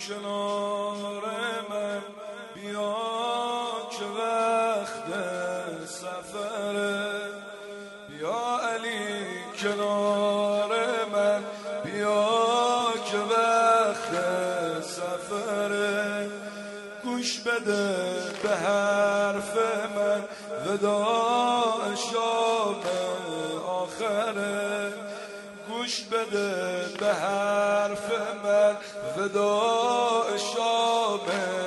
کنار من بیا که وقت سفره، بیا علی کنار من بیا که وقت سفره، گوش بده به حرف من وداع شام آخره، گوش بده به حرف من وداع شام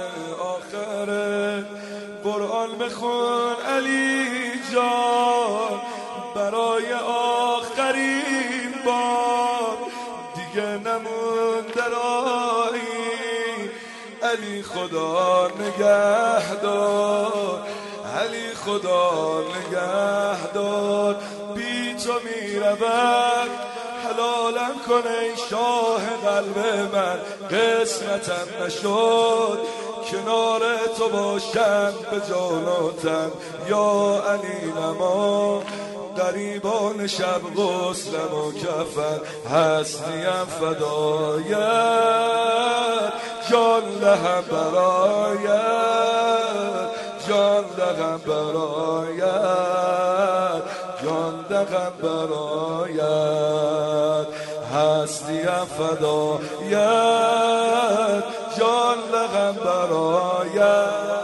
آخره، قرآن بخون علی جان برای آخرین بار، دیگه نمونده راهی، علی خدا نگهدار، علی خدا نگهدار، بی تو میروم حلالم کن ای شاه قلب من، قسمتم نشد کنار تو باشم به جان و تن، یا علی نما غریبان شب غسلم و کفن، هستیم فدایت جان دهم برایت، جان دهم برایت، جان دهم برایت، هستیم فدایت جان دهم برایت.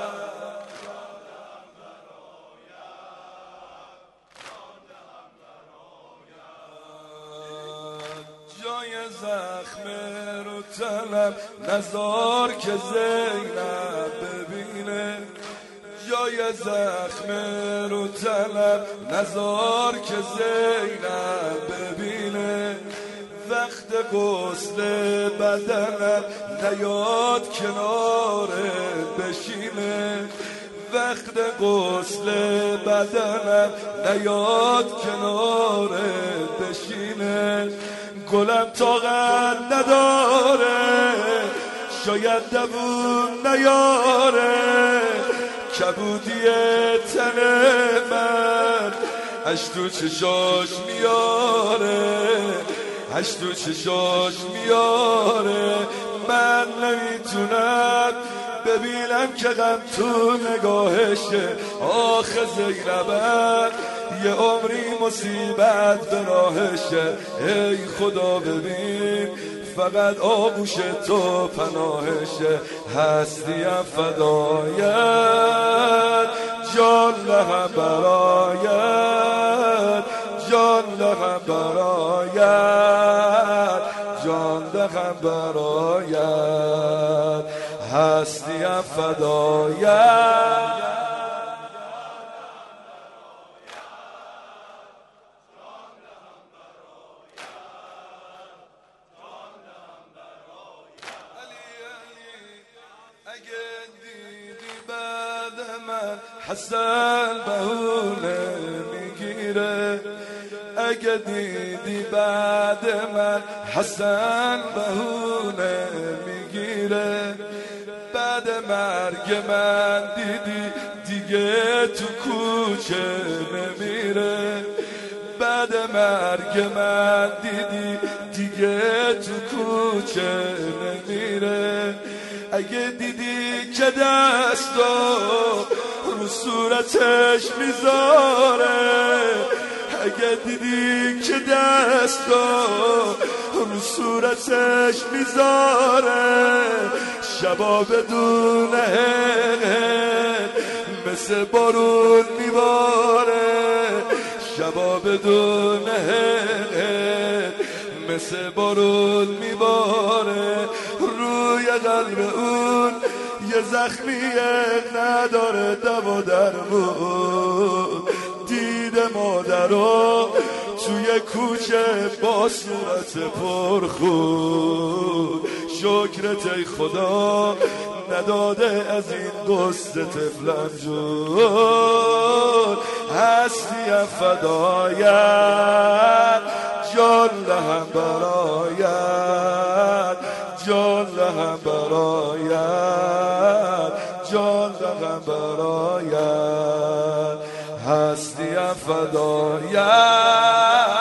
جای زخم رو تنم نزار که زینب ببینه، جای زخم رو تنم نزار که زینب ببینه، وقت غسل بدنم نیاد کنارت بشینه، وقت غسل بدنم نیاد کنارت بشینه، گلم طاقت نداره شاید دوون نیاره، کبودی تن من اش تو چشاش میاره، اش تو چشاش میاره، من نمیتونم ببینم که غم تو نگاهشه، آخه زینبم یه عمری مصیبت به راهشه، ای خدا ببین فقط آغوش تو پناهشه، هستیم فدایت جان دهم برایت، جان دهم برایت، جان دهم برایت، هستیم فدایت. اگه دیدی بعد من حسن بهونه میگیره، اگه دیدی بعد من حسن بهونه میگیره، بعد مرگ من دیدی دیگه تو کوچه نمیره، بعد مرگ من دیدی دیگه تو کوچه نمیره، اگه دیدی که دستو رو صورتش میذاره، اگه دیدی که دستو رو صورتش میذاره، شبا بدون مثل بارون میباره، شبا بدون مثل بارون میباره، روی قلب اون یه زخمیه نداره دوا درمون، دید مادرو توی کوچه با صورت پرخون، شکرت ای خدا نداده از این قصه طفلم جون، هستیم فدایت جان دهم برایت، جان دهم برایت، جان دهم برایت، هستیم فدایت.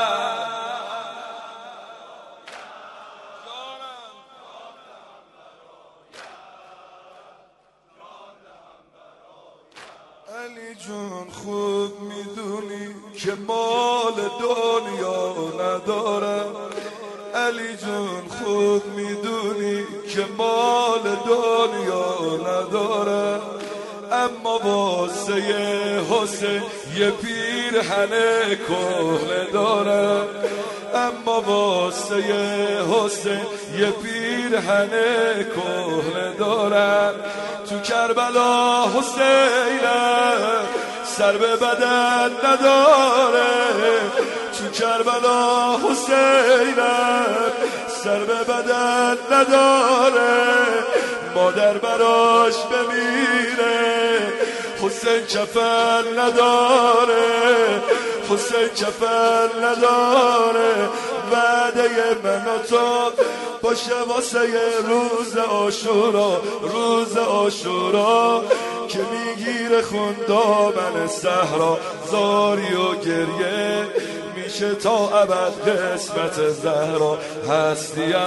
جون خوب میدونی که مال دنیا ندارم، علی جون خوب میدونی که مال دنیا ندارم، اما واسه حسین یه پیرهن کهنه دارم، اما واسه حسین یه پیرهن کهنه دارم. تو کربلا حسینم سر به بدن نداره، تو کربلا حسینم سر به بدن نداره، مادر براش بمیره حسین کفن نداره، حسین کفن نداره. وعده من و تو باشه واسه روز عاشورا، روز عاشورا که میگیره خون دامن صحرا، زاری و گریه میشه تا ابد قسمت زهرا. هستیم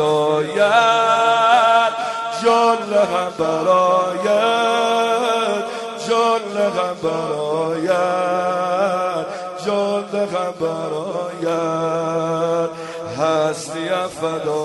فدایت جان لهم برایت، جان لهم برایت، جان لهم برایت. هستیم فدایت